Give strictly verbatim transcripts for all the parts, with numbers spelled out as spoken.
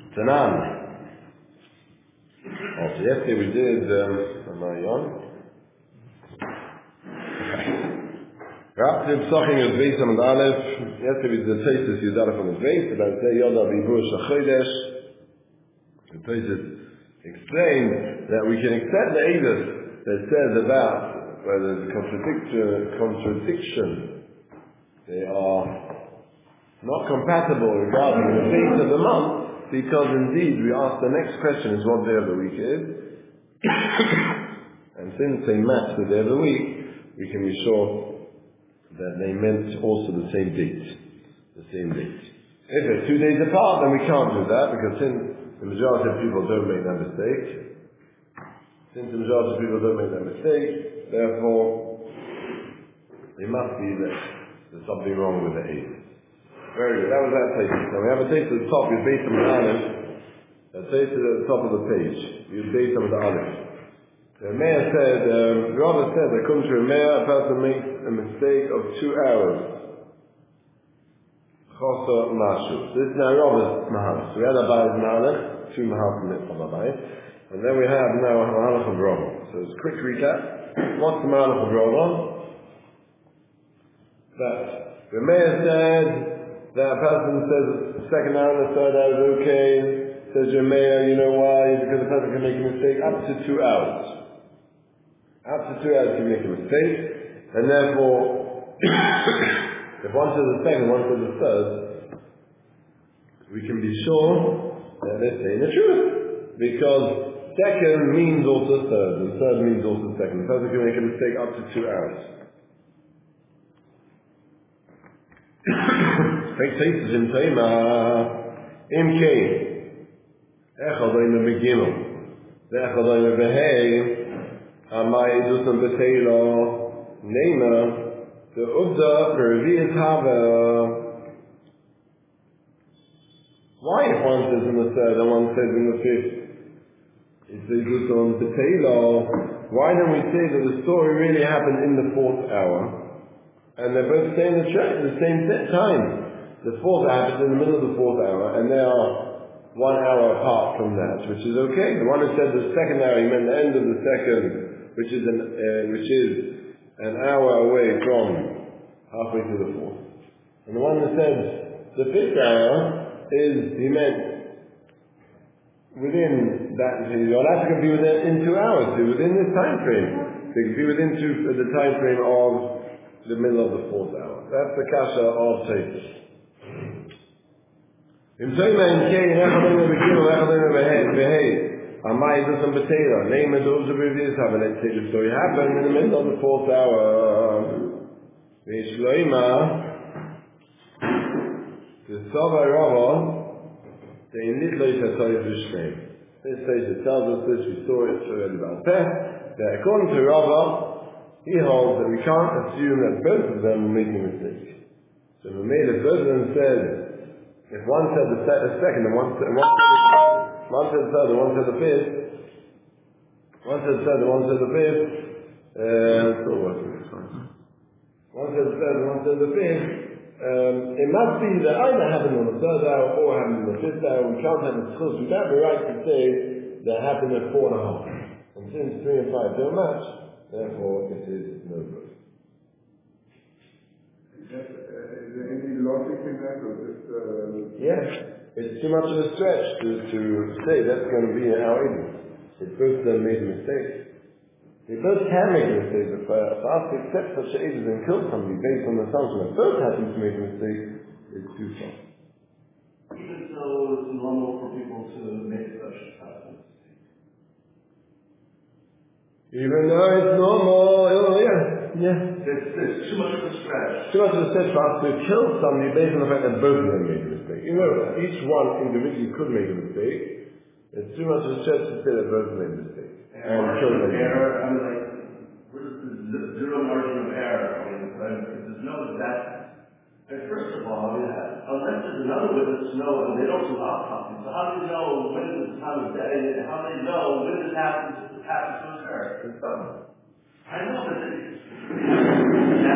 Tanan. Also, yesterday we did, um, am I on? Raptiv Saching is based on Aleph. Yesterday we did the Taisis Yudalef on his base, about Zeh Yoda Vibur Shachodesh. The Taisis explained that we can accept the Eidos that says about where there's a contradiction, contradiction. They are not compatible regarding the dates of the month, because indeed we ask the next question is what day of the week is. And since they match the day of the week, we can be sure that they meant also the same date. The same date. If they're two days apart, then we can't do that, because since the majority of people don't make that mistake, since the majority of people don't make that mistake, therefore, they must be that there's something wrong with the eight. Very good. That was that taste. Now we have a taste at the top. You base on the Aleph. That taste at the top of the page. You base on the Aleph. The mayor said, um, the Rabbi said, according to a mayor, a person makes a mistake of two hours. Chosa Mashu. This is now Rabbi's Mahal. So we had Abay's Mahalach, two Mahal from it from Abai. And then we have now a Mahalach of Rabbi. So it's a quick recap. What's the Mahalach of Rabbi? That the mayor said that a person says the second hour and the third hour is okay. Says your mayor, you know why? Because the person can make a mistake up to two hours. Up to two hours can make a mistake, and therefore, if one says the second, one says the third, we can be sure that they're saying the truth. Because second means also third, and third means also second. The person can make a mistake up to two hours. Take taste in Tema, Im Kei, Echadoim Begimel, Echadoim Behei. Amai Edusam Betelo Nema the Ubda Revius Haver. Why if one says in the third and one says in the fifth? It's Edusam Betelo. Why don't we say that the story really happened in the fourth hour? And they're both saying the track at the same time. The fourth hour happens in the middle of the fourth hour, and they are one hour apart from that, which is okay. The one who said the second hour, he meant the end of the second, which is an uh, which is an hour away from halfway through the fourth. And the one that says the fifth hour is, he meant within that, your life can be within in two hours, within this time frame. They can be within two, uh, the time frame of the middle of the fourth hour. That's the kasha of Taisus. In Taiman Kei, Echadon Rebekino, Echadon Rebehei. Amai Edusam Betelo, name it also previous have, and let's say the story happened in the middle of the fourth hour. Vishloima, the Sava Rava, the Initlois HaToyes Vishleim. This says it tells us this, we saw it already about Peh, that according to Rava, he holds that we can't assume that both of them will make a mistake. So we made if both of them said, if one said the, se- the second and one said, one said One said the third, and one said the fifth. One said the third, and one said the fifth. Uh, so what is this one? One said the third, and one said the fifth. Um, it must be that either happened on the third hour or happened on the fifth hour. We can't have the schools. We don't have the right to say that happened at four and a half. And since three and five don't match, therefore it is no good. Is there any logic in that, or just? Uh... Yes. It's too much of a stretch to, to say that's going to be how it is. If both of them made a mistake. They both can make a mistake, but for, for us to accept such a ages and kill somebody based on the assumption that both happen to make a mistake is too far. Even though it's normal for people to make such a mistake. Even though it's normal, oh yeah. Yeah. It's, it's too much of a stretch. Too much of a stretch for us to kill somebody based on the fact that both of them made a mistake. You know, each one individually could make a mistake. It's too much of a stretch to say that both made a mistake. And, and kill them. Error, I mean, like, where's the zero margin of error? I mean, there's no that. And first of all, I mean, unless there's another witness to know, and they don't do autopsy, so how do you know when is the time of day, and how do they know when this happens, this happens to occur? It's done. I know that it,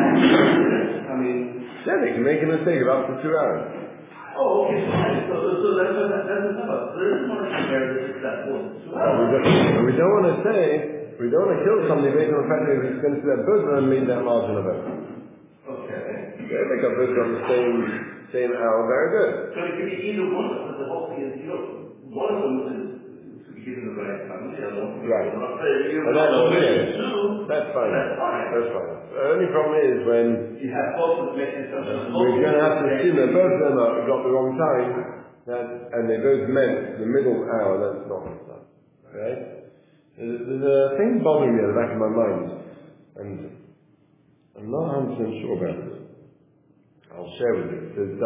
I mean, yeah, they can make a mistake of up to two hours. Oh, okay, fine. So, so, so that's what that doesn't tell us. There is margin of error that that more than two Well, we, hours. don't, we don't want to say, we don't want to kill somebody based on the fact that he's going to that both of them meet that margin of error. Okay. They make up both on the same same hour, very good. So it could be either one of them, but the whole thing is, you know, one of them is to be given the right time, the other one. Right. I'm saying, you And that's know, okay. two, That's fine. That's fine. That's fine. The only problem is when you have both of them making something. we're going to have to assume that both of them are, got the wrong time, that, and they both meant the middle hour, that's not what's done. Okay? There's, there's a thing bothering me at the back of my mind, and I'm not one hundred percent sure about it. I'll share with you. It says,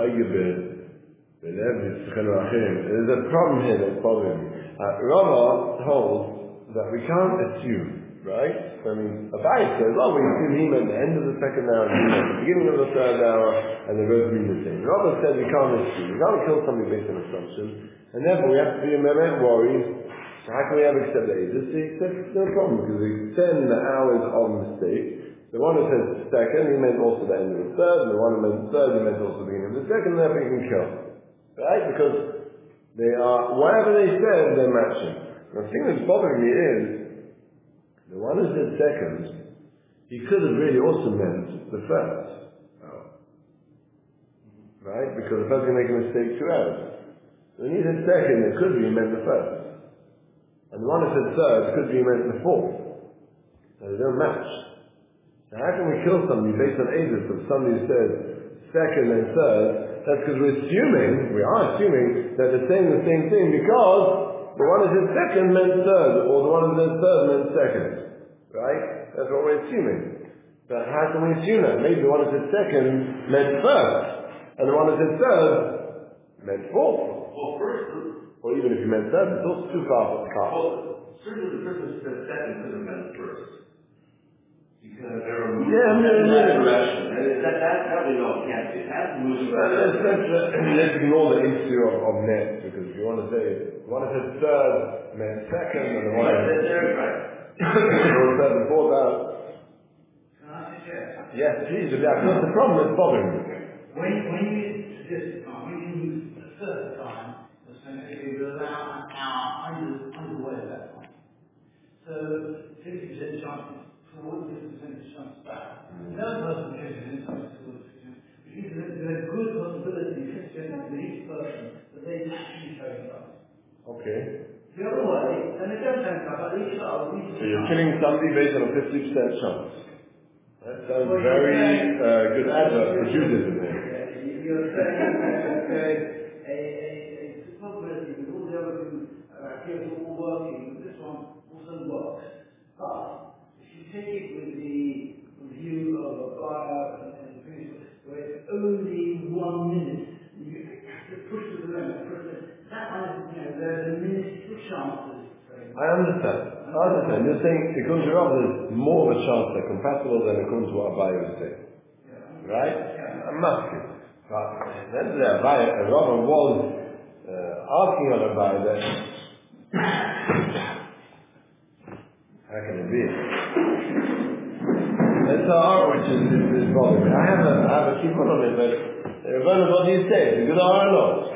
there's a problem here that's bothering me. Uh, Rava holds that we can't assume, right? I mean, Abai says, well, we assume he meant the end of the second hour and he meant the beginning of the third hour, and they both mean the same. Rava said we can't assume. We can't kill somebody based on assumption, and therefore we have to be a minute worried. So how can we ever accept the ages? He said, no problem, because we extend the hours of mistake. The one who says second, he meant also the end of the third, and the one who meant third, he meant also the beginning of the second, and therefore you can kill. Right? Because they are, whatever they said, they're matching. The thing that's bothering me is, the one who said second, he could have really also meant the first. Oh. Right? Because the first can make a mistake two hours. When he said second, it could be he meant the first. And the one who said third could be he meant the fourth. So they don't match. So how can we kill somebody based on ages of somebody who says second and third? That's because we're assuming, we are assuming that they're saying the same thing because the one who said second meant third, or the one who said third meant second. Right? That's what we're assuming. But how can we assume that? Maybe the one who said second meant first, and the one who said third meant fourth. Well, first, or even if you meant third, it's also too far for the car. well, certainly the person who said second could have meant first. Because there are moves Yeah, in yeah, that yeah. direction. And that, that, that we know it can't be. It has to move in that Let's, direction. let's, let's ignore the issue of, of net, because if you want to say, the one that said third meant second, and the one Right, that there, there, right. said third and fourth out. Can I suggest? Yes, please, that's not the problem that's bothering me. When, when you suggest time, when you use the first time, essentially you allow an hour under, underway at that point. So, fifty percent chance forward, fifty percent chance back. The other person gives an insight to the fifty percent. Because there's a good possibility, fifty percent with each person, that they actually turn up. Okay. The other way, and they don't turn up, at least I'll reach So you're killing somebody based on a fifty percent chance. That sounds Well, very saying, uh, good advert for Judaism there. You're saying that uh, a, a, a possibility with all the other things uh, here are all working, this one also works. But if you take it with the view of a buyer and, and things where it's only one minute, you have to push to the limit, push the, that one, you know, there's a minuscule chances. I understand. I understand. You're saying, according to Rav, there's more of a chance they're compatible than according to what Abaye was saying. Yeah. Right? Yeah. I'm asking. But then the Abaye, Rav was uh, asking on Abaye that, how can it be? That's our which is, is, is bothering me. I have a, I have a keep on it, but uh, what do you say? Is it good or not?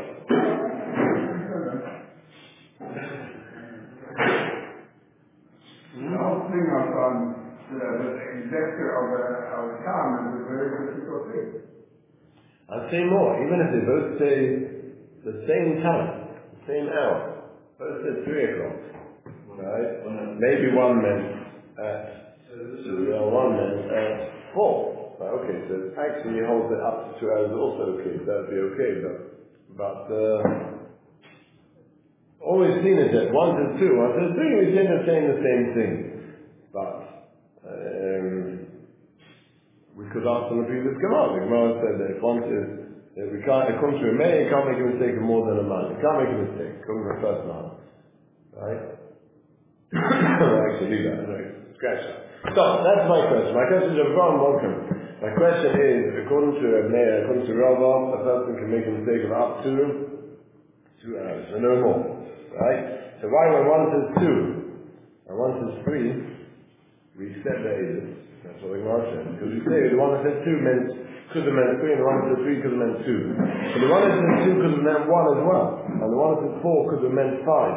The whole thing of um, the, the executor of a, of a town is a very difficult thing. I'd say more, even if they both say the same time, the same hour, both said three o'clock, right? Maybe one meant at two, or one meant at four. Right, okay, so actually he holds it up to two hours also okay, so that'd be okay, but, but uh, all we've seen is that one says two, one says three, we end up saying the same thing. But, um, we could ask on the previous Gemara. The Gemara said that if one says that we can't, according to a man, you can't make a mistake of more than a man. You can't make a mistake, according to the first man. Right? Actually, leave that. No, scratch that. So, that's my question. My question is, Avraham, welcome. My question is, according to a man, according to Rava, a person can make a mistake of up to two hours, so no more. Right? So why when one says two, and one says three, we accept the ages. That's what the Gemara says. Because we say the one that says two meant could have meant three, and the one that said three could have meant two. But the one that said two could have meant one as well. And the one that said four could have meant five.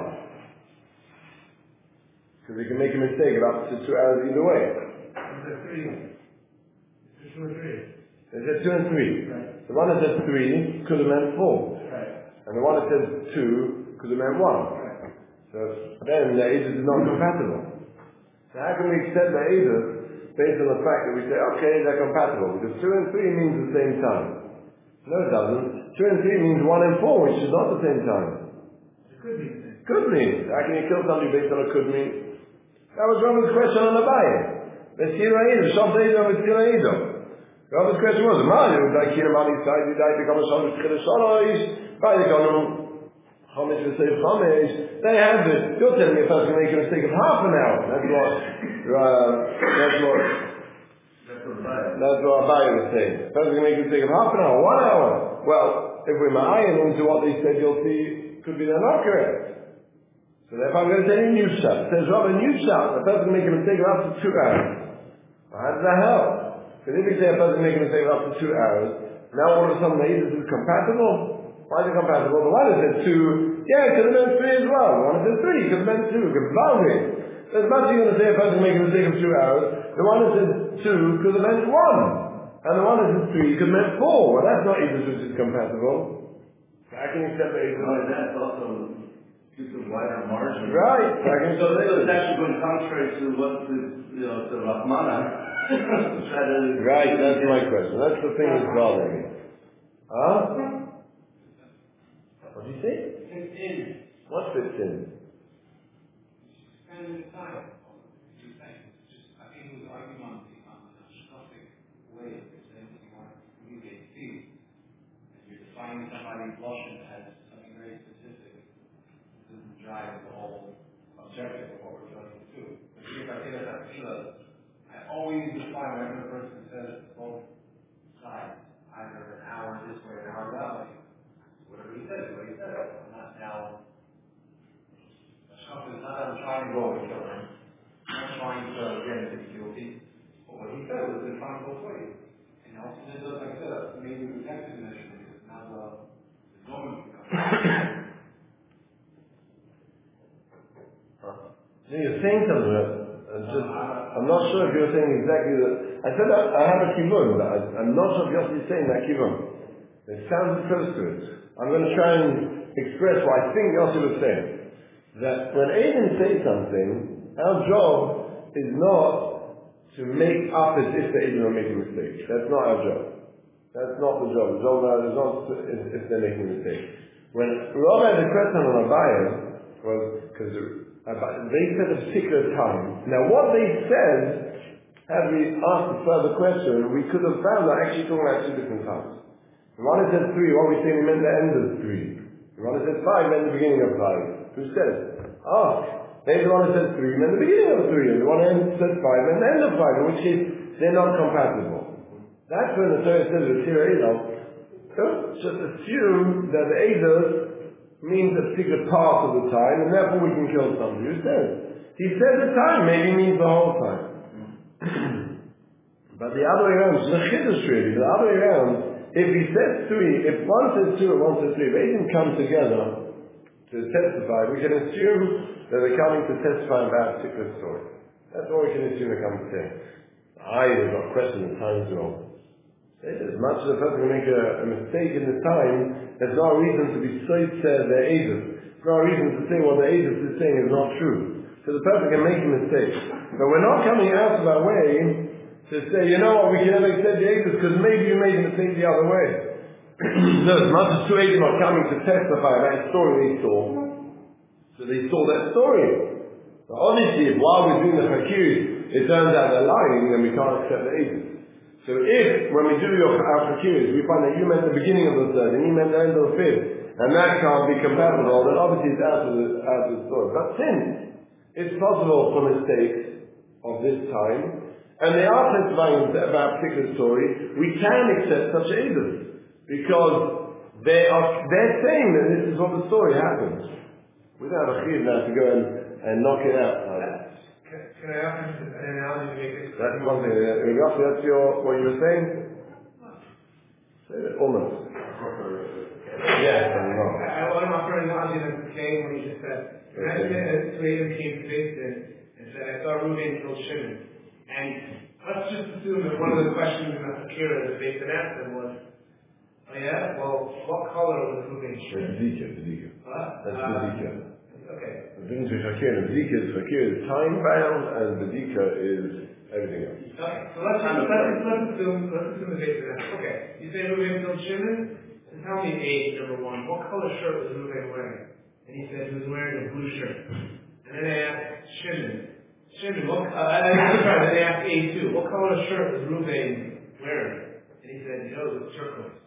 Because we can make a mistake about to two hours either way. Three. Two or three. They said two and three. Right. The one that said three could have meant four. Right. And the one that said two could have meant one. Right. So then the Eidos is not compatible. So how can we accept the Eidos based on the fact that we say, okay, they're compatible? Because two and three means the same time. No, it doesn't. Two and three means one and four, which is not the same time. It could be the same. Could mean. How can you kill somebody based on a could mean? That was Robin's question on the Abaye. Let's hear Eidos. Shabbos Eidos, let's hear Eidos. Robin's question was, man, it was like here on his side, you died become a Shabbos Chiddush Shalosh, by the Gonim. Chomish will say Chomish. They have it. You're telling me a person can make a mistake of half an hour. That's what, uh, that's what, that's what Abaye was saying. A person can make a mistake of half an hour, one hour. Well, if we're ma'ayin into what they said, you'll see, could be they're not correct. So therefore I'm going to say a new shot. It says, Rabbi, a new shot. A person can make a mistake of up to two hours. Well, how does that help? Because if we say a person can make a mistake of up to two hours, now all of a sudden the Eidos is compatible. Why is it compatible? The one that said two, yeah, it could have been three as well. The one that said three, could have been two. Could have been it. There's much you're going to say a person can make a mistake of two hours. The one that said two could have meant one. And the one that said three could have meant four. Well, that's not Eidos which is compatible. I can accept the Eidos. No, that's also gives a wider margin. Right. I can, so it's actually going contrary to what the, you know, the Rahmana. Right, that's my question. That's the thing that's bothering me. Huh? What did you say? Fits in. What fits in? Spending time on two things. Just, I think it was arguing on the on the shkafic way of saying that you want to communicate feelings. And you're defining somebody's lotion as something very specific. It doesn't drive the whole objective of what we're trying to do. But if I say that I feel it, I always define whenever the person says both sides, either an hour this way, an hour that way. Whatever he says, what he says. I'm not now. It's not that I'm trying to go and kill him. I'm not trying to get him to be guilty. But what he said was defined both ways. And also, this is, like I said, maybe the text dimension because now the the zoning becomes. You're saying something. Uh, just, I'm not sure if you're saying exactly that. I said I, I have a kivun, but I, I'm not sure if you're saying that kivun. It sounds close to it. I'm going to try and express what I think Yossi was saying. That when Aiden says something, our job is not to make up as if the Aiden are making a mistake. That's not our job. That's not the job. The job is not if, if they're making a mistake. When Rabbi had a question on Abaye, was because they said a particular time. Now what they said, had we asked a further question, we could have found that actually talking about two different times. The one that said three, what we saying meant the end of three. The one that said five meant the beginning of five. Who says? Ah, maybe the one that said three meant the beginning of three, and the one that said five meant the end of five, in which case they're not compatible. That's when the Torah says with Tira Eidos, don't just assume that the Eidos means a particular part of the time, and therefore we can kill somebody. Who says? He says the time maybe means the whole time. But the other way around, it's the chiddush really, the other way around, if he says three, if one says two and one says three, if they didn't come together to testify, we can assume that they're coming to testify about a particular story. That's all we can assume they're coming to say. I have got a question the time's wrong. As much as a person can make a, a mistake in the time, there's no reason to be so sad their Eidos. There's no reason to say what the Eidos is saying is not true. So the person can make a mistake. But we're not coming out of our way to say, you know what, we can never accept the Eidos because maybe you made a mistake the other way. No, as much as two Eidos are coming to testify about a story they saw, so they saw that story. But obviously, if while we're doing the Hakiris, it turns out they're lying, then we can't accept the Eidos. So if, when we do your, our Hakiris, we find that you meant the beginning of the third and you meant the end of the fifth, and that can't be compatible, then obviously it's out of the, out of the story. But since it's possible for mistakes of this time, and they are testifying about a particular story, we can accept such Eidos. Because they are, they're saying that this is what the story happens. We don't have a chiyuv now to go and, and knock it out. Can, can I ask you an analogy to make it? That's one thing. That's your, what you were saying? Almost. Yes, I know. I want to offer an analogy that came when he just said, Imagine a Sweden came to Jason and said, I saw Reuben killed Shimon. And let's just assume that one of the questions in the Akira that Jason asked him was, oh yeah, well, what color was Reuben Shimon? Bedika, Bedika. What? That's Uh, Bedika. Okay. The thing with Fakir and Bedika is Fakir is time bound and Bedika is everything else. Okay, so let's, let's, let's, let's assume, let's assume the Jason asked, okay, you say Reuben killed Shimon? So tell me age, number one. What color shirt was Reuben wearing? And he said he was wearing a blue shirt. And then I asked Shimon, Shimon, what, uh, I'm sorry, then I asked A two, what color shirt was Reuben wearing? And he said, you know, it was turquoise.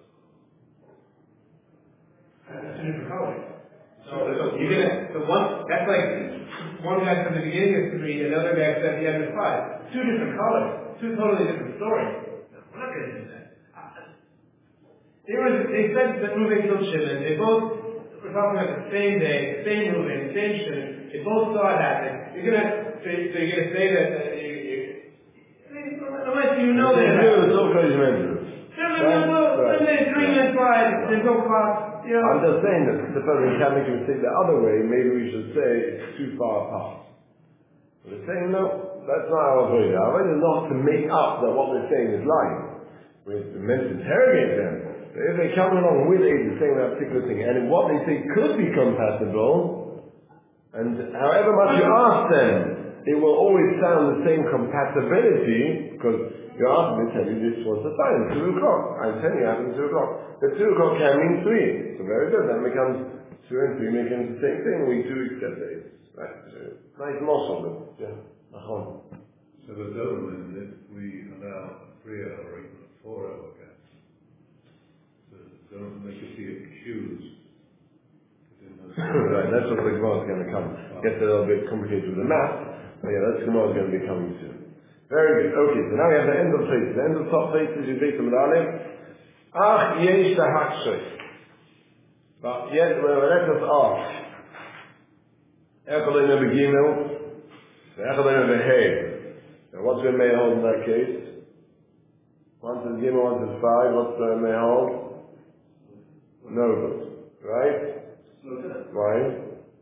That's two different colors. So you're gonna, so one, that's like, one guy from the beginning of three, another guy said the end of five. Two different colors, two totally different stories. No, we're not gonna do that. They were, they said that Reuben killed Shimon, they both, we're talking about the same day, the same Reuben, the same Shimon. They both saw it happen. You're gonna, so, so you're gonna say that uh, you, you, I mean, unless you know that. It's all crazy members. Then there's three men five. There's no cost. You know. I'm just saying that suppose we can make a mistake the other way. Maybe we should say it's too far apart. But we're saying no, that's not our avodah. Our avodah is not to make up that what we're saying is lying. We're meant to interrogate them. But if they come along with ages saying that particular thing, and what they say could be compatible, and however much you ask them, it will always sound the same compatibility, because you ask me to tell you this was the time, two o'clock. I'm telling you it happened two o'clock. But two o'clock can mean three. So very good. That becomes two and three making the same thing. We do accept it. Right. So, nice morsel, but yeah. So the doesn't if we allow a three hour or even a four hour gap. So don't make it be accused. Right, that's what the Gemara is going to come. Gets a little bit complicated with the math, but yeah, that's Gemara is going to be coming soon. Very good. Okay, so now we have the end of places. The end of top places is based on Aleph. Ach yesh lahakshos. But yet, well, let us ask. Echadayna begimel. Echadayna behei. Now, what's the may hold in that case? One says gimel, one says five. What's the may hold? No good. Right? Why?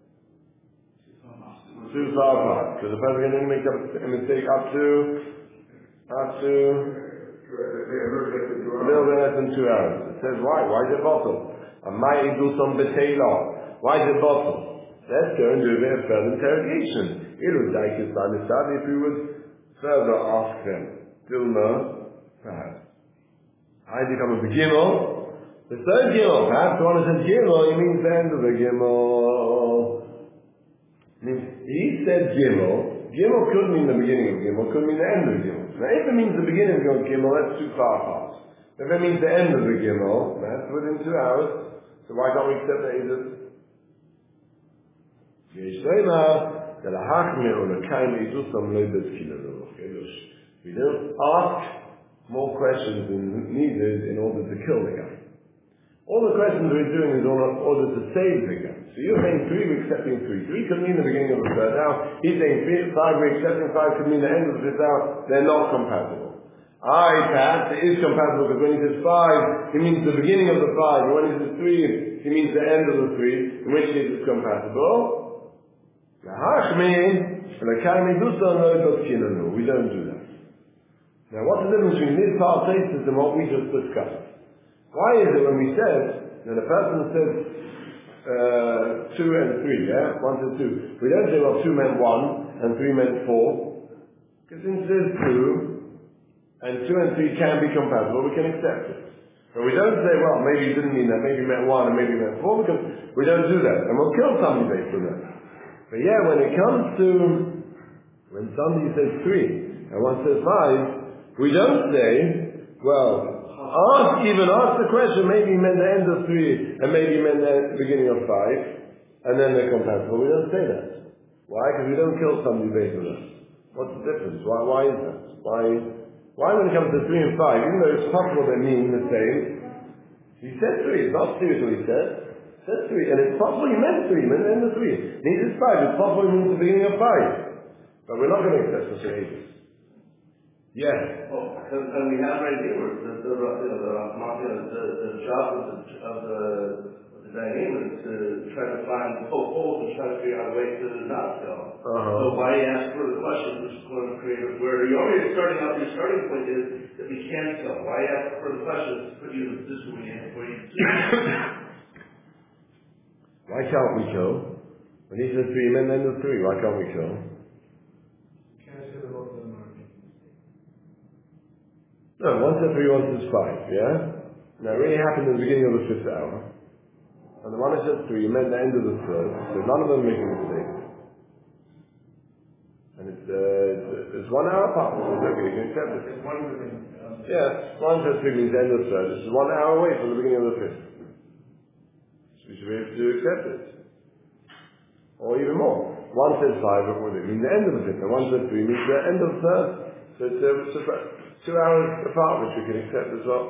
Too far apart. Because the person can make a mistake up to, up to a little bit less than two hours. It says why? Why is it bottle? I might do some betela. Why is it bottle? Let's go and do a bit of further interrogation. It would like us to understand if we would further ask them. Dilma, perhaps. I become a beginner. The third gimel, perhaps one says gimel, he means the end of the gimel. Means he said gimel. Gimel could mean the beginning of gimel, could mean the end of gimel. Now, if it means the beginning of gimel, that's too far apart. If it means the end of the gimel, that's within two hours. So why can't we accept that either? We don't ask more questions than needed in order to kill the guy. All the questions we're doing is in order to save the guy. So you're saying three, we're accepting three. Three could mean the beginning of the third hour. He's saying three, five, we're accepting five could mean the end of the fifth hour. They're not compatible. I, perhaps, it is compatible because when he says five, he means the beginning of the five. And when he says three, he means the end of the three, in which case it's compatible. We don't do that. Now what's the difference between this part thesis and what we just discussed? Why is it when we said, that a person says uh, two and three, yeah? One to two. We don't say, well, two meant one, and three meant four. Because since there's two, and two and three can be compatible, we can accept it. But we don't say, well, maybe he didn't mean that, maybe he meant one, and maybe he meant four, because we don't do that. And we'll kill somebody based on that. But yeah, when it comes to, when somebody says three, and one says five, we don't say, well, ask, even ask the question, maybe he meant the end of three, and maybe he meant the beginning of five, and then they're compatible. We don't say that. Why? Because we don't kill somebody based on that. What's the difference? Why, why is that? Why, why when it comes to three and five, even though it's possible they mean the same, he said three, it's not serious what he said. He said three, and it's possible he meant three, he meant the end of three. He says five, it's possible he means the beginning of five. But we're not going to accept such an ages. Yes. Well, and, and we have right here the the you know the you know, the, the job of the of the of the dynamic to try to find poke holes and try to figure out a way to not go. Uh-huh. So why ask further questions which is going to create a, where you're already starting out, your starting point is that we can't go. Why ask further questions to put you in a position where you where you Why can't we kill? When he says three men, then there's three. Why can't we kill? Can't say the both of them are. No, one says three, one says five, yeah? Now it really happened in the beginning of the fifth hour. And the one that says three meant the end of the third, so none of them make a mistake. And it's, uh, it's, it's one hour apart, so it's okay, you can accept it. It's one within. Um, Yeah, one says three means the end of the third. This is one hour away from the beginning of the fifth. So we should be able to accept it. Or even more. One says five, but what does it mean? The end of the fifth. And one says three means the end of the third. So it's, uh, it's about two hours apart, which we can accept as well.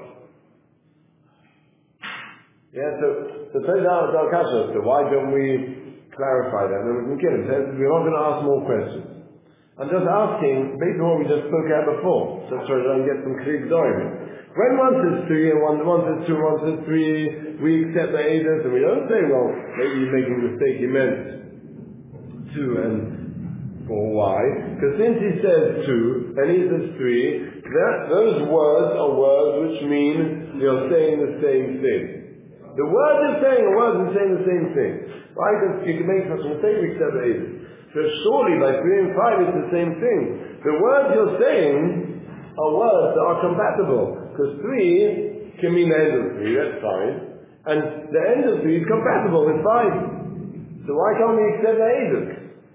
Yeah, so so those are our kasha. So why don't we clarify that? And then we can get it. So we're not going to ask more questions. I'm just asking, based on what we just spoke out before, just so I don't get some clear diagram. When one says three and one, one says two, one says three, we accept the Eidos, and we don't say, well, maybe you're making a mistake, you meant two and four. Why? Because since he says two and he says three, that, those words are words which mean you're saying the same thing. The word is saying a word is saying the same thing. Why? Because you can make such a mistake, we accept the Eidos. So surely by three and five it's the same thing. The words you're saying are words that are compatible. Because three can mean the end of three, that's fine. And the end of three is compatible with five. So why can't we accept the Eidos?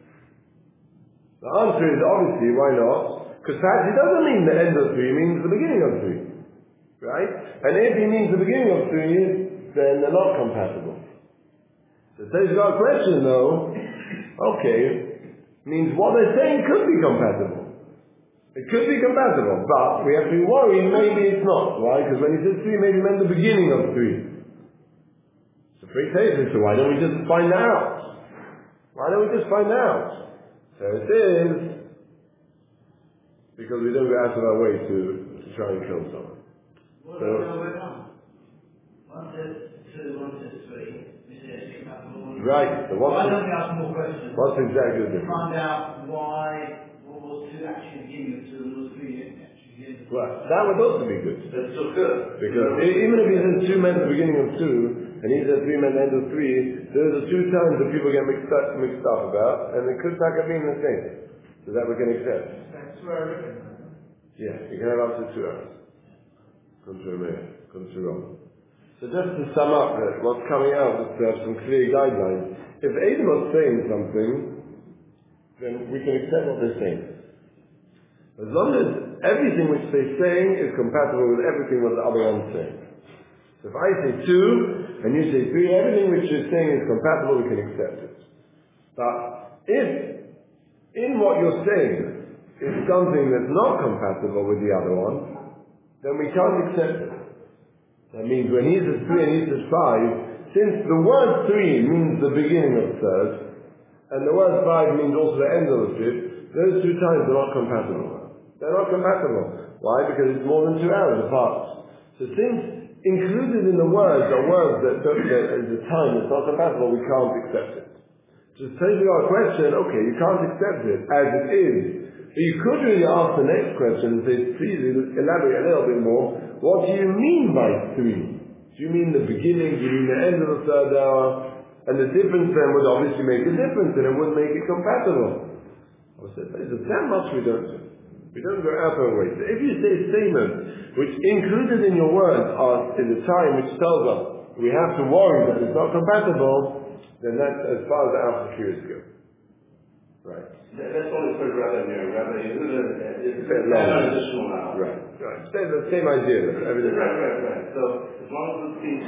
The answer is obviously, why not? Because perhaps it doesn't mean the end of three, it means the beginning of three. Right? And if he means the beginning of three, then they're not compatible. So there's our question though, okay, means what they're saying could be compatible. It could be compatible, but we have to be worried maybe it's not. Why? Because when he says three, maybe he meant the beginning of three. So three cases, so why don't we just find out? Why don't we just find out? So it is because we don't go out of our way to, to try and kill someone. What So, about the way around? One says two, one says three. We say it's compatible. right. So what's Why the, don't we ask more questions? what's exactly the To difference? find out why what was two actually beginning of two and was three actually beginning of two. Well, that would also be good. That's so good. Because e- even if he says two men at the beginning of two, and he says three men at the end of three, those are two times that people get mixed up, mixed up about, and it could back up being the same. So that we can accept. That's where I reckon. Yeah, you can have up to two hours. Come to Rameir, come to Rome. So just to sum up that what's coming out is to have some clear guidelines. If Adam was saying something, then we can accept what they're saying. As long as everything which they're saying is compatible with everything what the other one's saying. So if I say two, and you say three, everything which you're saying is compatible, we can accept it. But if in what you're saying is something that's not compatible with the other one, then we can't accept it. That means when he says three and he says five, since the word three means the beginning of third, and the word five means also the end of the fifth, those two times are not compatible. They're not compatible. Why? Because it's more than two hours apart. So since included in the words are words that don't, that is a time that's not compatible, we can't accept it. Just taking our question, okay, you can't accept it as it is. But you could really ask the next question and say, please elaborate a little bit more. What do you mean by three? Do you mean the beginning? Do you mean the end of the third hour? And the difference then would obviously make a difference, and it would make it compatible. I said, there's that much we don't do. We don't go out our way. So if you say statements which included in your words are in the time which tells us we have to worry that it's not compatible, then that's as far as the alpha cures go. Right. That, that's only for Rabbi there. Rabbi Yehuda is Fair an enough. additional now. Right. Right. Same, the same idea. That everything. Right, right, right. So as long as it's being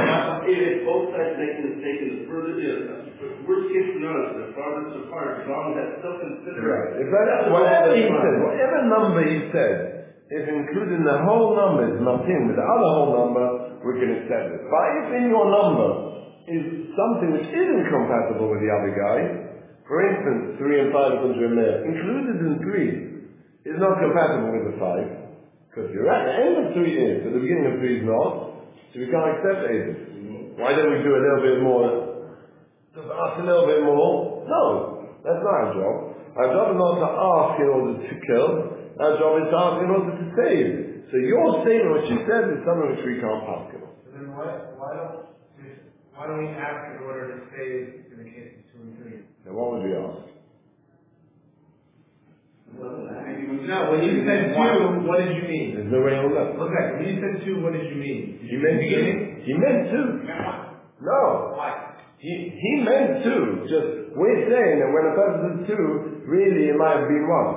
if both sides make a mistake in the further worst case scenario, the farthest apart, as long as that's still considered. Right. If that, whatever he said, whatever number he said, if including the whole number is nothing with the other whole number, we can accept it. But if in your number is something which isn't compatible with the other guy, for instance, three and five comes from there, included in three, is not compatible with the five, because you're at the end of three is, but the beginning of three is not, so we can't accept eight. Mm-hmm. Why don't we do a little bit more? Just ask a little bit more? No, that's not our job. Our job is not to ask in order to kill, our job is to ask in order to save. So your statement, what you said, is something which we can't pass on. So then why, why don't why don't we ask in order to save in the case of two and three? Now what would we ask? No, when you said two, what did you mean? There's no way on that. Okay, when you said two, what did you mean? He meant two. He meant two. No. Why? He, he meant two. Just, we're saying that when a person says two, really it might have been one.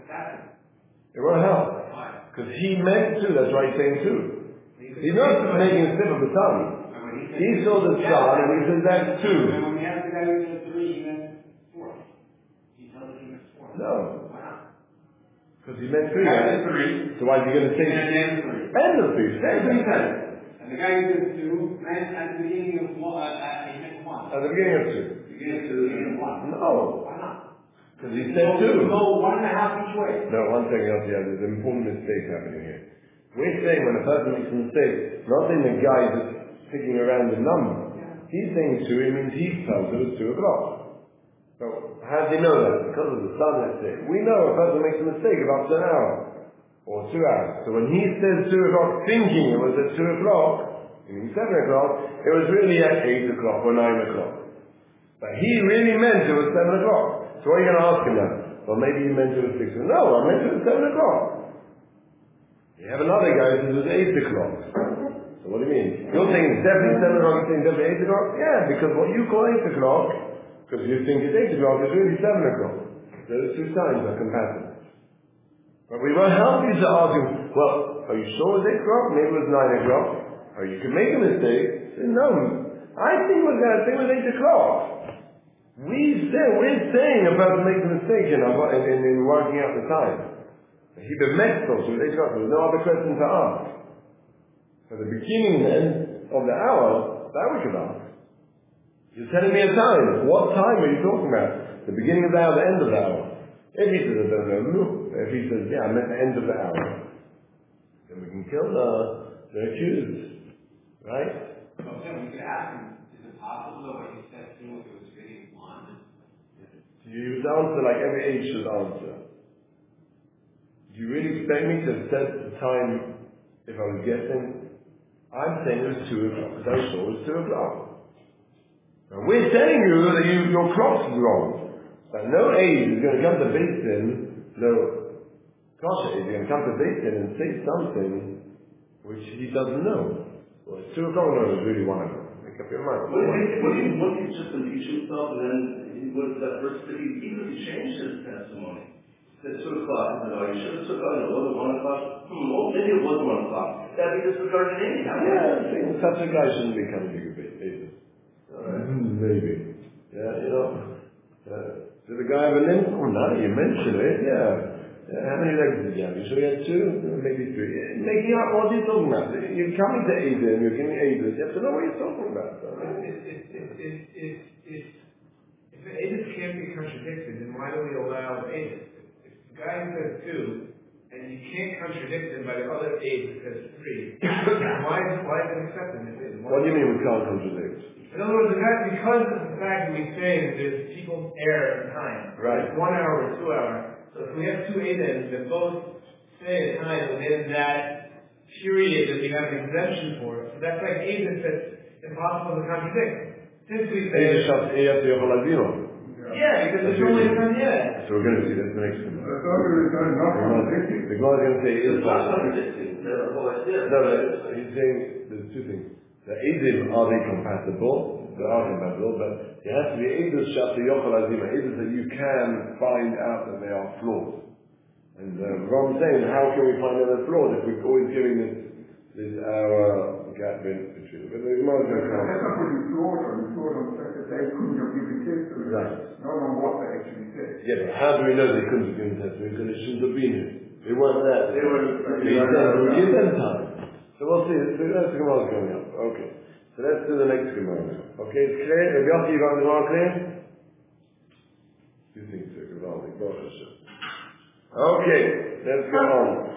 It won't help. Because he meant two, that's why he's saying two. He's not making a slip of the tongue. He saw the sun and he says that's two. When we have the guy who said three, he meant four. He tells us he meant four. No. Because he meant three, right? three. So why is he going to say And then three. end of three? Say three times. And the guy who says two meant at the beginning of one, uh, uh, he meant one. At the beginning of two. Beginning of two, beginning of one. No. Why not? Because he said two. Go one and a half each way. No, one second else, yeah, there's an important mistake happening here. We're saying when a person makes a mistake, not saying the guy is picking around the number. He's saying two, it means he felt it was two o'clock. So, how do you know that? Because of the sun, let's say. We know a person makes a mistake of up to an hour. Or two hours. So when he says two o'clock, thinking it was at two o'clock, meaning seven o'clock, it was really at eight o'clock or nine o'clock. But he really meant it was seven o'clock. So what are you going to ask him now? Well, maybe you meant it was six o'clock. No, I meant it was seven o'clock. You have another guy who says it was eight o'clock. So what do you mean? You're saying it's definitely seven o'clock, you're saying definitely eight o'clock? Yeah, because what you call eight o'clock, because you think it's eight o'clock, it's really seven o'clock. Those two times are compatible. But we won't help you to argue, well, are you sure it was eight o'clock? Maybe it was nine o'clock. Or you can make a mistake. Say, no, I think it was, I think it was eight o'clock. We say, we're saying a person makes a mistake in, in, in, in working out the time. He bemet so it was eight o'clock. There was no other question to ask. For the beginning then of the hour, that we could ask. You're telling me a time. What time are you talking about? The beginning of the hour, the end of the hour. If he says, I don't know, if he says, yeah, I meant the end of the hour, then we can kill the, the accused. Right? Well, then we could ask him, is it possible that what he said to him, it was really one? You would answer like every age should answer. Do you really expect me to set the time if I was guessing? I'm saying it was two o'clock, because I saw it was two o'clock. Now we're telling you that you, your clock's wrong. But no aide is going to come to Beit Din, no Kasha aide is going to come to Beit Din and say something which he doesn't know. Well, it's two o'clock, no, it's really one o'clock. Make up your mind. What if he, what if he just impeach himself and then he was that first city, even if he changed his testimony? At two o'clock, he said, oh, you should have took on it, was it one o'clock? Hmm, well, maybe it was one o'clock. That'd be disregarded anyhow. Yeah, I think such a guy shouldn't be coming to your Beit Din. Alright, maybe. Yeah, you know. Uh, Did the guy have a limb? Oh, no, you mentioned it, yeah. yeah. How many legs did he have? You sure he had two? Maybe three. Yeah, making up, what are you talking about? You're coming to Aiden, you're giving Aiden. You have to know what you're talking about. If, if, if, if, if, if, if the Aedis can't be contradicted, then why do we allow the Aedis? If the guy says two, and you can't contradict him by the other eight that says three, why, why is it accepted? What do you mean we can't contradict? In other words, the guy, because of the fact that we say that there's people error in time, right? Like one hour or two hours. So if we have two Aedins that both say a time within that period that we have an exemption for, so that's like Aedis that's impossible to contradict. Since we say, yeah, because there's only a time, yeah. So we're going to see that's the next one. The Gemara is not contradicting. The Gemara is going to say is It's not contradicting. No, no, he's saying there's two things. The Eidim, are they compatible? They are compatible, but it has to be Eidus Shafti Yochel Azima, Eidus that you can find out that they are flawed. And uh, what I'm saying, how can we find out they're flawed if we're always giving this, this our gap in between? But the Gemara is going to come. That's not what you flawed on. You flawed on the fact that they couldn't have given testimony. Right. Not on what they actually said. Yeah, but how do we know they couldn't have given testimony? Because they shouldn't have been here. They weren't there. They were. They we'll give them time. So we'll see. So that's the Gemara coming up. Okay. So let's do the next Gemara now. Okay, it's clear? Have you got the Gemara clear? You think so, Givaldi. Baruch Hashem. Okay, let's go on.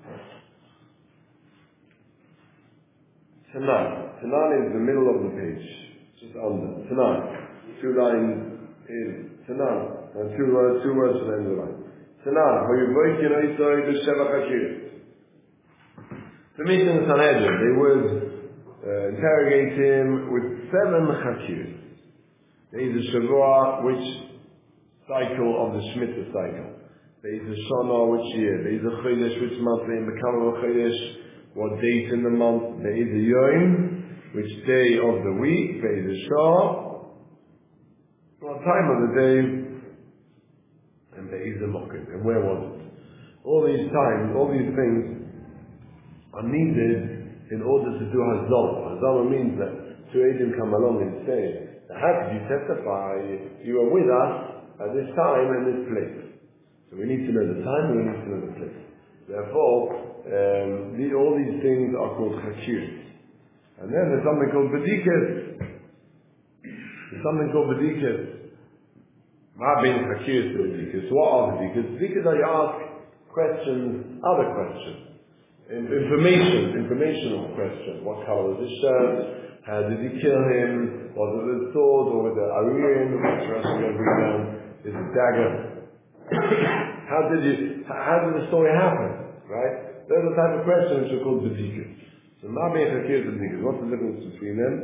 Tanan. Tanan is the middle of the page. Just under. Tanan. Two lines in Tanan. And two words, two words to the end of the line. Tanan. How you break your Israel to Sheva Chakir. The Mishnah in Sanhedrin, they would uh, interrogate him with seven Chakirs. There is a Shavua, which cycle of the Shemitah cycle. There is a Shana, which year. There is a Chodesh, which month. There is a Kamal Chodesh, what date in the month. There is a Yom, which day of the week. There is a Shah, what time of the day. And there is a Mokim. And where was it? All these times, all these things are needed in order to do Hazal. Hazal means that two agents come along and say, how could you testify you were with us at this time and this place? So we need to know the time and we need to know the place. Therefore, um, the, all these things are called Chakirs. And then there's something called Bedikas. There's something called Bedikas. Ma being Chakirs to Bedikas. What are Bedikas? Bedikas are you ask questions, other questions. Information, informational questions. What color was his shirt? How did he kill him? Was it with a sword or with an aruin? Which Rashi going to bring down is a dagger. how did you? How did the story happen? Right? Those are the type of questions which are called bedikas. So Mabi and Chakir bedikas. What's the difference between them?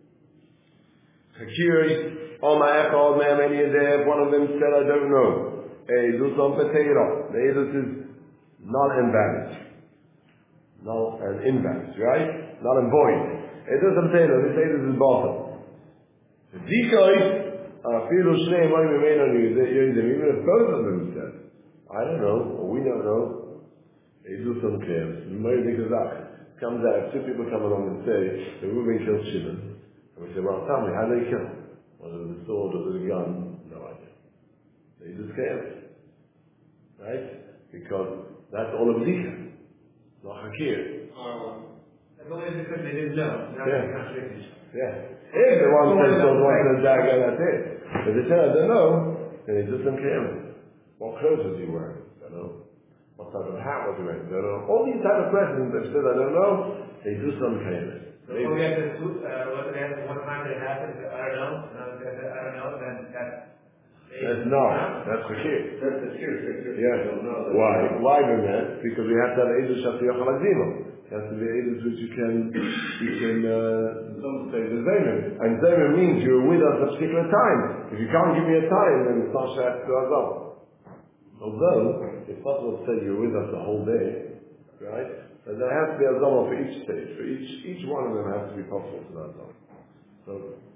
Chakir, all my echad, man, many are there. One of them said, I don't know. A Luson Petera. The Edus is not invalid. Null and invalid, right? Not and void. It doesn't say that, it says this is bottom. The decoys are feel shnei moim remain on you, even if both of them said, I don't know, or we don't know, they do some claims. Comes out, two people come along and say, the Reuben killed Shimon. And we say, well, tell me, how did they kill him? Was it with a sword or with a gun? No idea. They just claims. Right? Because that's all of Dika. Not Hakir. As long as because they didn't know. Not Yeah. contradicting. Yeah. If the one says so, one says dagger, that's it. If they say I don't know, then he just don't care. What clothes was he wearing? I don't know. What type of hat was he wearing? I don't know. All these type of questions that said I don't know, they just don't care. So when we have this, uh, what, what time did it happen? I don't know. Uh, I don't know. Then that's. That's not. That's the kid. That's the truth. Yeah. Why? Why do that? Because we have to have Eidos Shafiyach Alazimo. It has to be Eidos which you can, you can, uh, some say the Zemer. And Zemer means you were with us at a particular time. If you can't give me a time, then it's not Shaf to Azal. Although, it's possible to say you were with us the whole day, right? But there has to be Azal for each stage. For each, each one of them has to be possible to Azal. So,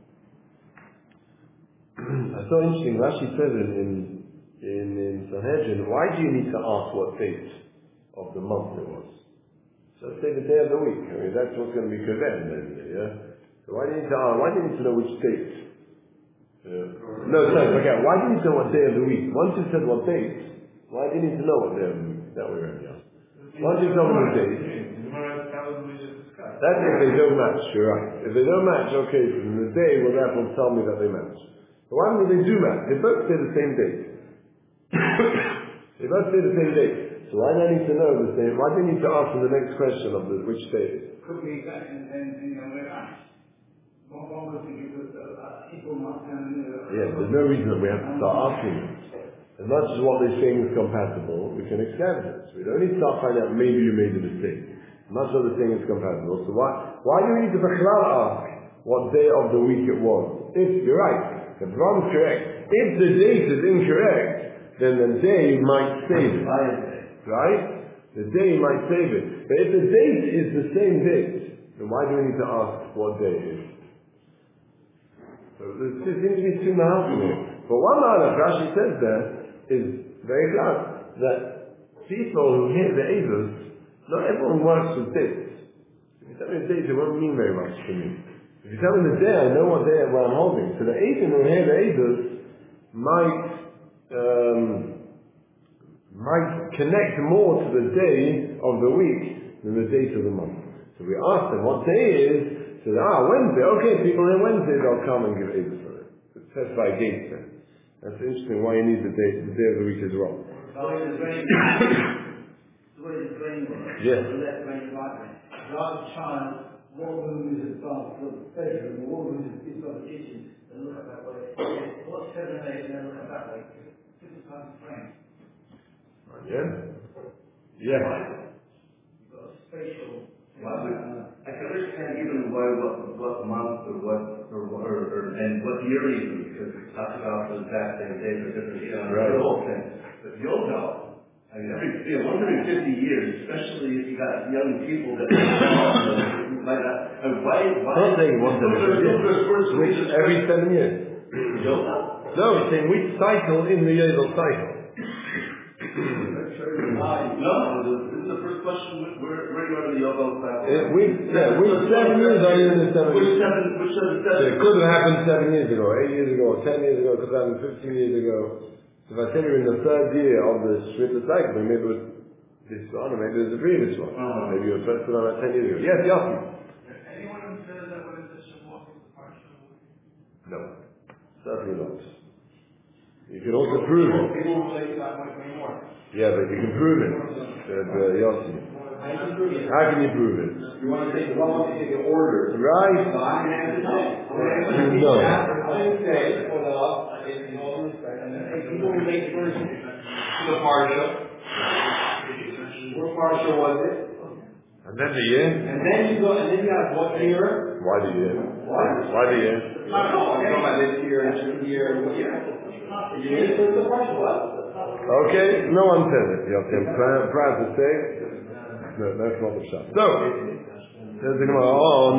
it's so interesting. Rashi says in, in, in, in Sanhedrin, why do you need to ask what date of the month it was? So say the day of the week. I mean, that's what's going to be Kaven then, yeah? So why do you need to ask, why do you need to know which date? Yeah. No, sorry, forget. Why do you need to know what day of the week? Once you said what date, why do you need to know what day of the week? That way around, yeah. Once you tell me the date, that's if they don't match, you're right. If they don't match, okay, from the day will therefore tell me that they match. But why do they do match? They both say the same date. They both say the same date. So why do I need to know the same? Why do you need to ask them the next question of the, which date? Could be that and then you know we're asked. One one could think it was uh, equal month and uh, Yeah, there's no reason that we have to start asking them. As much as what they're saying is compatible, we can accept it. So we don't need to start finding out maybe you made a mistake. As much as they're saying is compatible. So why why do we need to ask what day of the week it was? If you're right. The Ram is correct. If the date is incorrect, then the day might save it. Right? The day might save it. But if the date is the same date, then why do we need to ask what day it is? So there seems to be two mahal here. But one mahal Rashi says there is very clear that people who hear the Eidos, not everyone works with dates. If you tell me the date, it won't mean very much to me. If you tell me the day, I know what day where I'm holding. So the Eidim who hear the Eidos might um, might connect more to the day of the week than the date of the month. So we ask them what day it is. So ah, Wednesday. Okay, people on Wednesday they'll come and give Eidos for it. It's test by date then. That's interesting why you need the day, the day of the week as well. the way the brain, the way the brain works, Yes. the left brain, right brain. Like a child, what room is advanced for the bedroom, or what room is got the kitchen, and look at that way. What's seven and eight, and then look at that way. Different kinds of brain. Yeah? Yeah. You've got a spatial. Well, I can understand even why what what month or what or what or, or and what year even, because it talks about the exact same days or different you know, Right. the whole thing. But you'll know. I mean, every you know, one hundred fifty years, especially if you got young people that might not. I mean, why? Why? I'm not saying one those are- hundred those are words we Which just- every seven years. You'll know. No, it's saying which cycle in the Yodel cycle. No, this is the first question. Where where you are in the Yovel cycle? Uh, which, yeah, which seven years are you in the seven Which years? seven? Which seven? So it could have happened seven years ago, eight years ago, ten years ago, it could have happened fifteen years ago. So if I tell you in the third year of the Shmita cycle, maybe it was this one, or maybe it was the previous one. Uh-huh. Maybe you were supposed to know that ten years ago. Yes, Yossi. Anyone says that when it's a Shavuot is the partial? No, certainly not. You can also prove it. People will say that much anymore. Yeah, but you can prove it. Said uh, Yossi. I can prove it. How can you prove it? You want to take, one wants to take an order. Right. So I'm going to have to say. No. I'm going to say, for the last, in all respect, and then people relate first to the partial. What partial was it? And then the year? And then you go, and then you have what year? Why the year? What? Why the year? I don't know, I'm talking about this year and this year, what year? The year is the partial, what? Okay, no one says it. Yossi, I'm proud, proud to say. No, that's not the shot. So, says the Gemara on.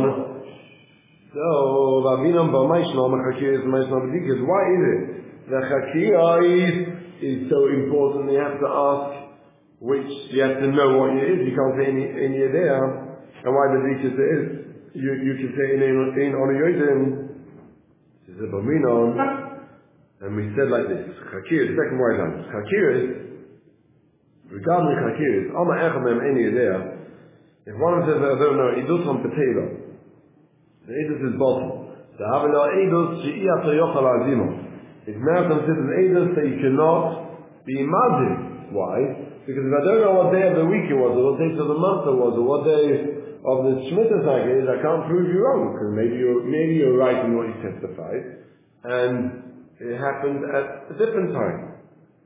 So, Ravinam B'Maishno, Mechakir is Maishno B'Dikis. Why is it that Chakir is, is so important? You have to ask which, you have to know what it is. You can't say any, any idea. And why B'Dikis it is. You, you can say in in on a Yodim. This is a B'Minon. And we said like this. Chakir, second word down. Chakir is, regarding Chakir is, Ama Echamem any idea. If one says, I don't know, Idus on potato. The Edus is bottom. The Havila Edus, She'iyat Yochal Azimo. It's now considered Edus that you cannot be Mazim. Why? Because if I don't know what day of the week it was, or what day of the month it was, or what day of the Shemitah cycle is, I can't prove you wrong. Because maybe you're, maybe you're right in what you testified. And it happened at a different time.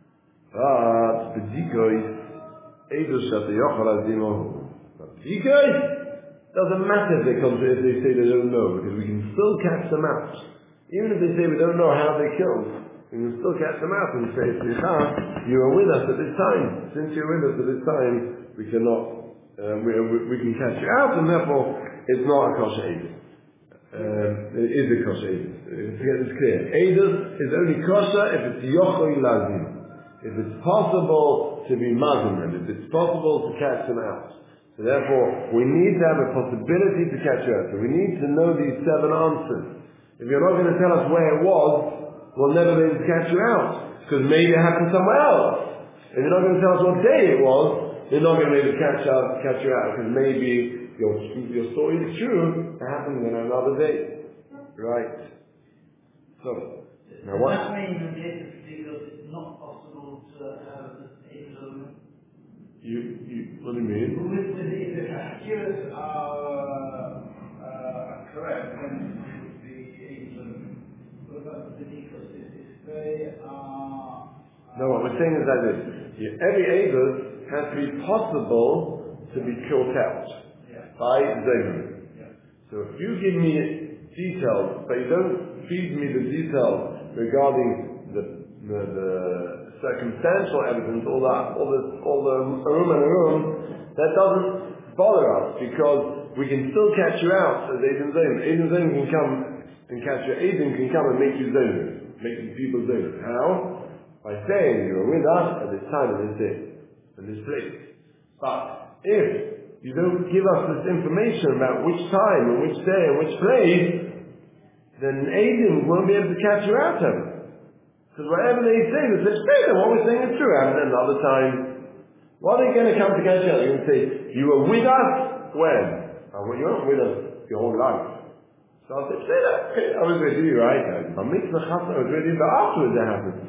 But the Dikois, Edus Shat Yochal Azimo. But Dikois, doesn't matter if they come to, if they say they don't know, because we can still catch them out. Even if they say we don't know how they killed, we can still catch them out and say, Slicha, you were with us at this time. Since you're with us at this time, we cannot, uh, we, we, we can catch you out, and therefore it's not a kosher edus. Um, it is a kosher edus. To get this clear, edus is only kosher if it's yochoi lazim. If it's possible to be mazim, and if it's possible to catch them out. So therefore, we need to have a possibility to catch you out. So we need to know these seven answers. If you're not going to tell us where it was, we'll never be able to catch you out. Because maybe it happened somewhere else. If you're not going to tell us what day it was, you're not going to be able to catch, out, catch you out. Because maybe your, your story is true, it happened on another day. Right. So, now what? Does that mean in the case of particulars it's not possible to have an episode? You, you, what do you mean? With, with the, If the Hakiras are uh, correct, then it would be Asian. what about the Dikos? If they are... No, what we're saying is like this. You, every Eidos has to be possible to be killed out Yeah. by Zayman. Yeah. So if you give me details, but you don't feed me the details regarding the, the, the circumstantial evidence, all that, all the, all the room and room, that doesn't bother us because we can still catch you out as Aiden Zayn. Aiden Zayn can come and catch you. Aiden can come and make you Zayn, make you people Zayn. How? By saying you were with us at this time and this day, and this place. But if you don't give us this information about which time and which day and which place, then Aiden won't be able to catch you out of it. Because whatever they say, they say, straight, what we're saying is true. And then another time, what are they going to come to catch you out? They're going to say, you were with us when? Oh, well, you weren't with us your whole life. So I'll say, say that. Okay, I was with you, right? I was with you, but afterwards it happened.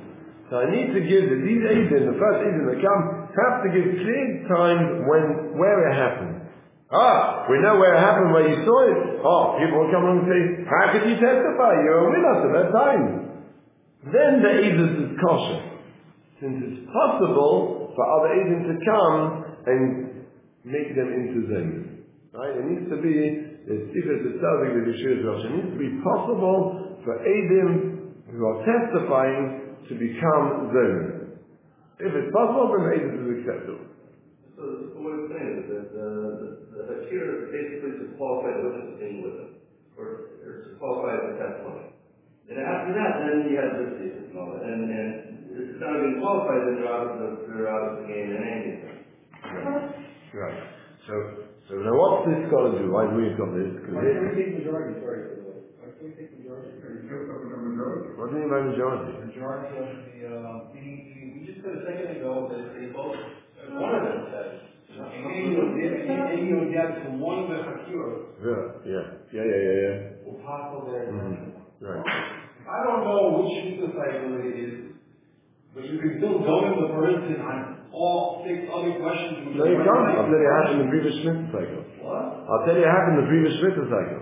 So I need to give the, these Eidim, the first Eidim that come, have to give clear times when, where it happened. Ah, we know where it happened, where you saw it. Oh, people will come along and say, how could you testify? You were with us at that time. Then the Eidim is kosher. Since it's possible for other Eidim to come and make them into Zayim. Right? It needs to be, the secret to Tzadik, the Yeshua Rosh, it needs to be possible for Eidim who are testifying to become Zayim. If it's possible, then the Eidim is acceptable. So, so what I'm saying is that uh, the, the Hakir is basically to qualify the witness being with them, or, or to qualify the testimony. And after that, then you have this thesis and all that. And, and if it's not being qualified, then they're out of the, they're out of the game in anything. Right. Right. So, so now what's this got to do? Why do we got this? Why do we take majority? Sorry, why do we take majority? What do you mean by majority? Majority of the, uh, meaning, we just said a second ago that they both, one of them said, and you would get to one of the Hakir. Yeah, yeah, yeah, yeah, yeah, yeah. Will possible there. Mm-hmm. Right. I don't know which supercycle it is, but you can still go to the person on all six other questions. No, you can't. I'll tell you how it happened in the previous Schmidt cycle. What? I'll tell you how it happened in the previous Schmidt cycle.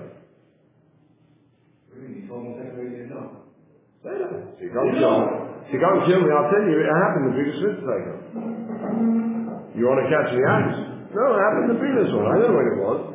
You told me second way you didn't know. Say that. So you can't kill me. So you can't kill me. I'll tell you it happened in the previous Schmidt cycle. You want to catch me out? No, it happened in the previous one. I know when it was.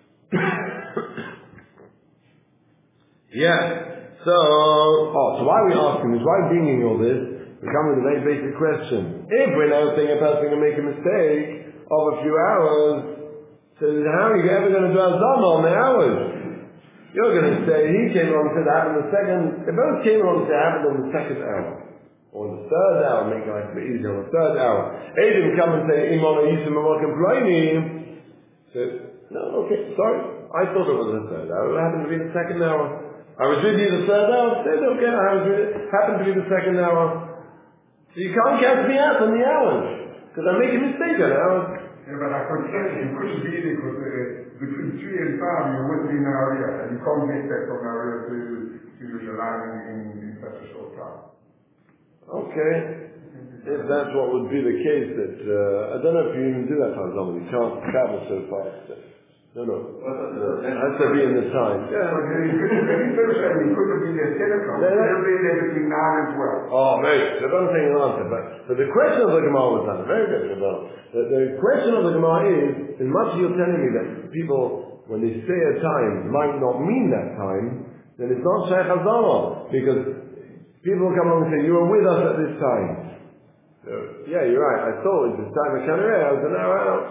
Yeah. So, oh, so why are we asking this? Why are we bringing all this? We come with a very basic question. If we're now saying a person can make a mistake of a few hours, so how are you ever going to do a zama on the hours? You're going to say, he came along and said it happened the second, they both came along and said it happened on the second hour. Or the third hour, make life a bit easier on the third hour. Adam come and say, Imam Yisim Amok and Pliny. So, no, okay, sorry. I thought it was the third hour. It happened to be the second hour. I was with you the third hour. Said, okay, I was with it. Happened to be the second hour. So you can't count me out on the hours. Because I make a mistake on hours. Yeah, but I could tell you, couldn't be it because uh, between three and five, you wouldn't be in the area. And you can't get that from the area to, to the line in, in such a short time. Okay. If that's what would be the case, that uh, I don't know if you even do that for example. You can't travel so fast. No, no. Uh, it has to be in the time. Yeah. But you couldn't be there at ten o'clock. You couldn't be there between nine and twelve. Oh, mate, so don't take an answer. But, but the question of the Gemara was done. Very good, Gemara. The, the question of the Gemara is, as much as you're telling me that people, when they say a time, might not mean that time, then it's not Shaykh Hazama. Because people come along and say, you were with us at this time. So, yeah, you're right. I thought it was time of Kanareh. I was an hour out.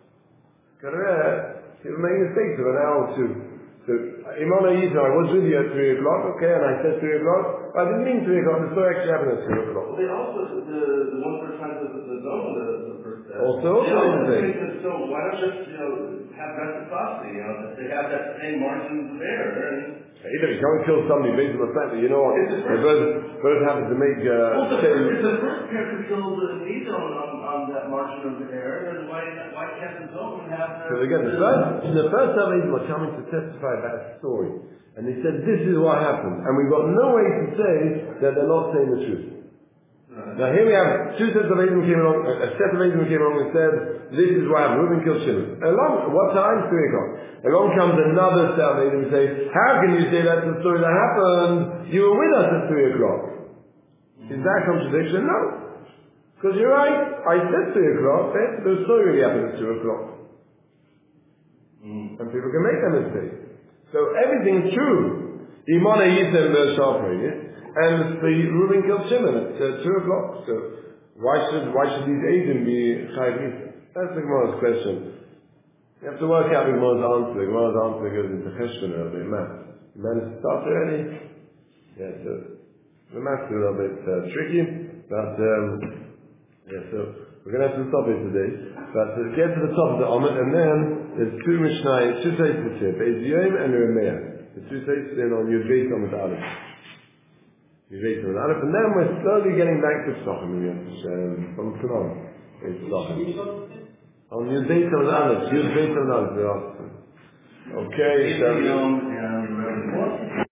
Kanareh. He was making mistakes of an hour or two. So, Imam Yisra, I was with you at three o'clock, okay, and I said three o'clock. I didn't mean three o'clock, the story actually happened at three o'clock. Well, they also, the, the one first time the, the zone, the, the first step. Also, they also say. So why don't just, you know, have reciprocity, you know, that they have that same margin there, and Either you can't kill somebody based on the fact that, you know what, they both, both happen to make, uh, well, the same... first, the first pair could kill the lead on, on, on that margin of error, then why, why can't the zone have the... So again, the first, the first time were coming to testify about a story, and they said, this is what happened, and we've got no way to say that they're not saying the truth. Right. Now here we have two sets of Adim came along, a set of Adim came along and said, this is what happened, Reuben killed Shimon. Along, what time? Three o'clock. Along comes another set of Adim and say, how can you say that's the story that happened? You were with us at three o'clock. Mm-hmm. Is that a contradiction? No. Because you're right, I said three o'clock, the story really happened at two o'clock. Mm. And people can make that mistake. So everything's true. Imana Yisem Shafrayis. And the Reuben killed Shimon at uh, two o'clock. So why should why should these Eidim be Chayiv Nisa? That's the Gemara's question. You have to work out the Gemara's answer. The Gemara's answer goes into Cheshvan a bit math. You managed to start already? Yeah, so the math's a little bit uh, tricky, but um, yeah, so we're going to have to stop it today. But to get to the top of the Omet, and then there's two Mishnah, two Teisus here, Beis Yom and Remeah. The two Teisus in on Yud Beis Omet Aleph. And then we're slowly getting back to Stockholm um, from Phnom. It's Stockholm. On your date of Aleph, your date of Aleph, okay, so...